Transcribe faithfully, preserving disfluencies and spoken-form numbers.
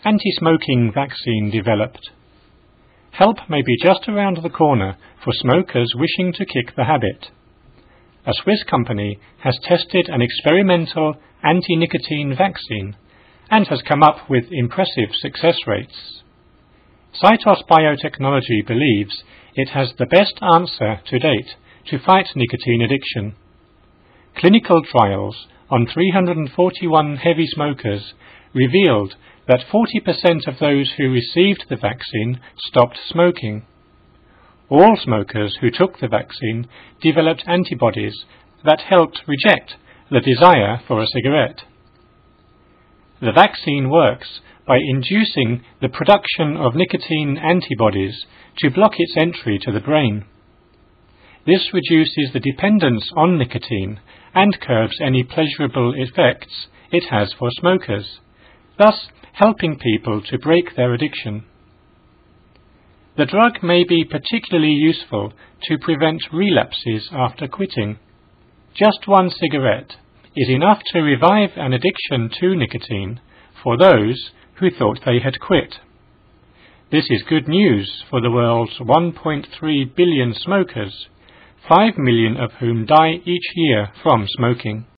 Anti-smoking vaccine developed. Help may be just around the corner for smokers wishing to kick the habit. A Swiss company has tested an experimental anti-nicotine vaccine and has come up with impressive success rates. Cytos Biotechnology believes it has the best answer to date to fight nicotine addiction. Clinical trials on three hundred forty-one heavy smokers revealed that forty percent of those who received the vaccine stopped smoking. All smokers who took the vaccine developed antibodies that helped reject the desire for a cigarette. The vaccine works by inducing the production of nicotine antibodies to block its entry to the brain. This reduces the dependence on nicotine and curbs any pleasurable effects it has for smokers, thus helping people to break their addiction. The drug may be particularly useful to prevent relapses after quitting. Just one cigarette is enough to revive an addiction to nicotine for those who thought they had quit. This is good news for the world's one point three billion smokers, five million of whom die each year from smoking.